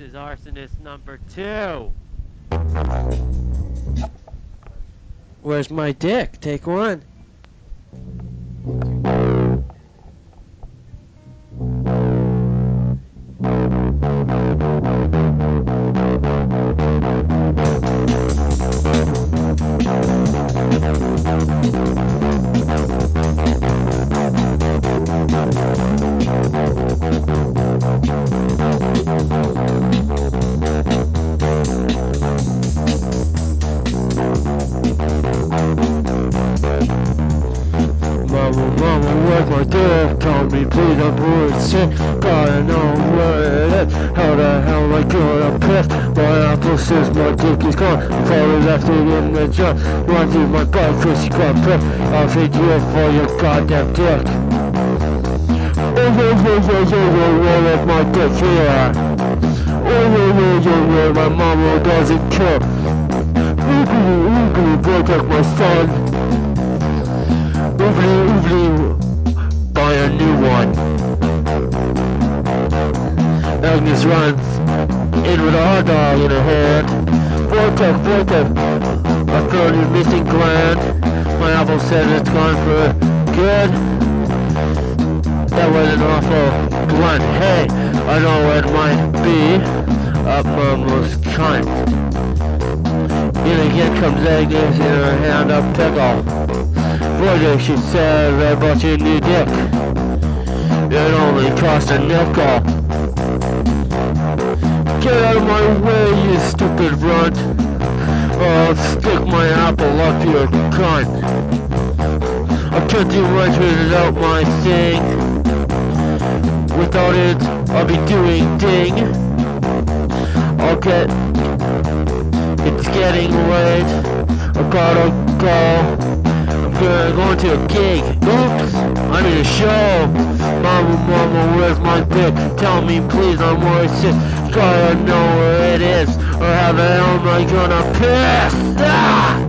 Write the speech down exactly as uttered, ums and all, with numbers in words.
is arsonist number two. Where's my dick? Take one. Mama, mama, where's my dick? Tell me please, I'm really sick. Gotta know where it is. How the hell am I gonna piss? My apple says my dick is gone. Probably left it in the jar. Run through my butt cause you got pissed. I'll feed you up for your goddamn dick. Oh, yeah, yeah, yeah, yeah, yeah, yeah, that's my dick here. Oh, yeah, yeah, yeah, yeah, my mama doesn't care. Oogly, oogly, protect my son. Oogly, oogly, buy a new one. Agnes runs in with a hot dog in her hand. Vortex, vortex, I found your missing gland. My apple said it's gone for good. That was an awful blunt. Hey, I know what it might be. Up mama's cunt. In again comes Agnes in her hand a pickle. Vortex, she said, I bought you a new dick. It only cost a nickel. Get out of my way, you stupid runt. Or I'll stick my apple up your cunt. I can't do much without my thing. Without it, I'll be doing ding. I'll get... It's getting late. I gotta go. I'm gonna go to a gig. Oops, I'm in a show. Mama, mama, where's my dick? Tell me please, I'm worth sick. Gotta know where it is, or how the hell am I gonna piss? Ah!